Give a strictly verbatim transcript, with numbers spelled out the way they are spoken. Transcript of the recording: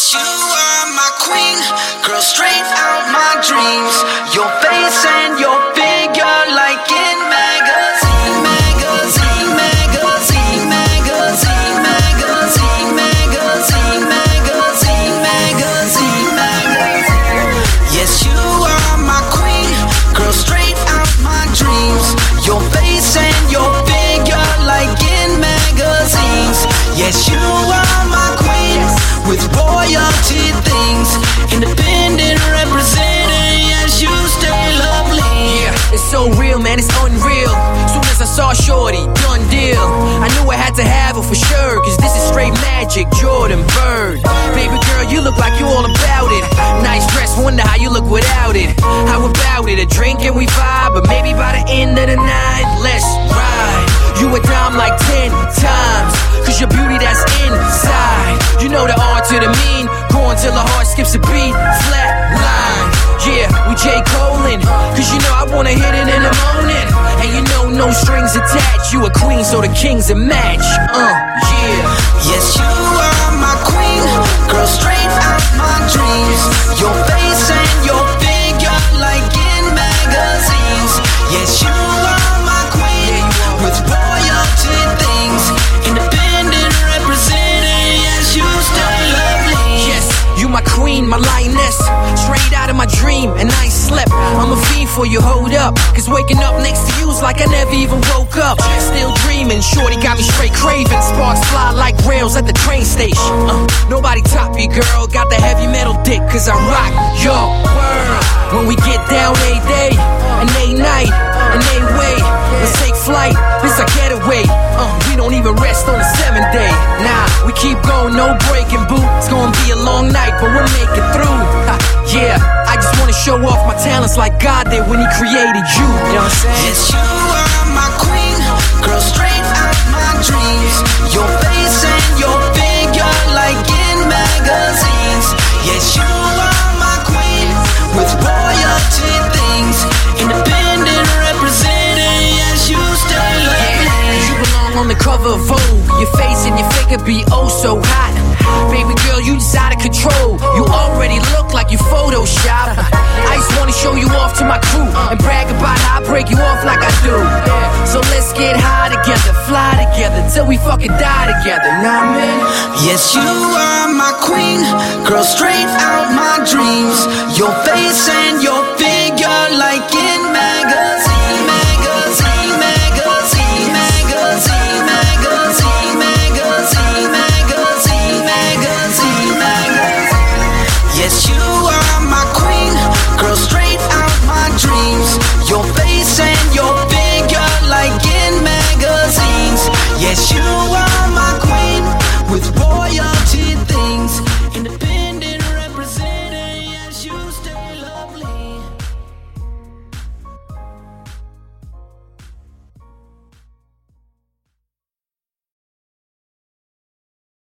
Yes, you are my queen, girl, straight out my dreams. Your face and your figure like in magazine, magazine, magazine, magazine, magazine, magazine, magazine, magazine, magazine. Yes, you are my queen, girl, straight out my dreams. Your face and your figure like in magazines. Yes, you are my queen with royalty things, independent representing. Yes, you stay lovely. Yeah, it's so real, man, it's unreal. Soon as I saw Shorty, done deal. I knew I had to have her for sure, cause this is straight magic, Jordan Bird. Baby girl, you look like you all about it. Nice dress, wonder how you look without it. How about it, a drink and we vibe, but maybe by the end of the night, let's ride. You a dime like ten times, cause your beauty that's inside. You know the R to the mean, go until the heart skips a beat, flat line. Yeah, we J. Colin, cause you know I wanna hit it in the morning. And you know no strings attached, you a queen so the king's a match. Uh, yeah. Yes, you are my queen, girl, straight out my dreams. Your face and your figure like in magazines. Yes, you are my queen with royalty things, independent representing. Yes, you stay lovely. Yes, you my queen, my lioness, straight out of my dream, and I ain't slept. I'm a fiend for you, hold up, cause waking up next to you's like I never even woke up. Still dreaming, shorty got me straight craving. Sparks fly like rails at the train station. uh, Nobody top you, girl, got the heavy metal dick, cause I rock your world. When we get down a day, and a night, and a way, let's take flight, this a getaway. uh, We don't even rest on the seventh day. Nah, we keep going, no breaking, boo. It's gonna be a long night, but we'll make it through. Ha, yeah, I just wanna show off my talents like God did when he created you. You know what I'm saying? Yes, you are my queen, girl, straight out my dreams. Your face and your figure like in magazines. Yes, you are my queen with royalty things, independent representing. Yes, you stay lovely. You belong on the cover of Vogue. Your face and your figure be oh so hot. Baby girl, you just out of control. You already look like you Photoshop. I just wanna show you off to my crew and brag about how I break you off like I do. So let's get high together, fly together till we fucking die together. Nah, man. Yes, you are my queen, girl, straight out my dreams. Your face and your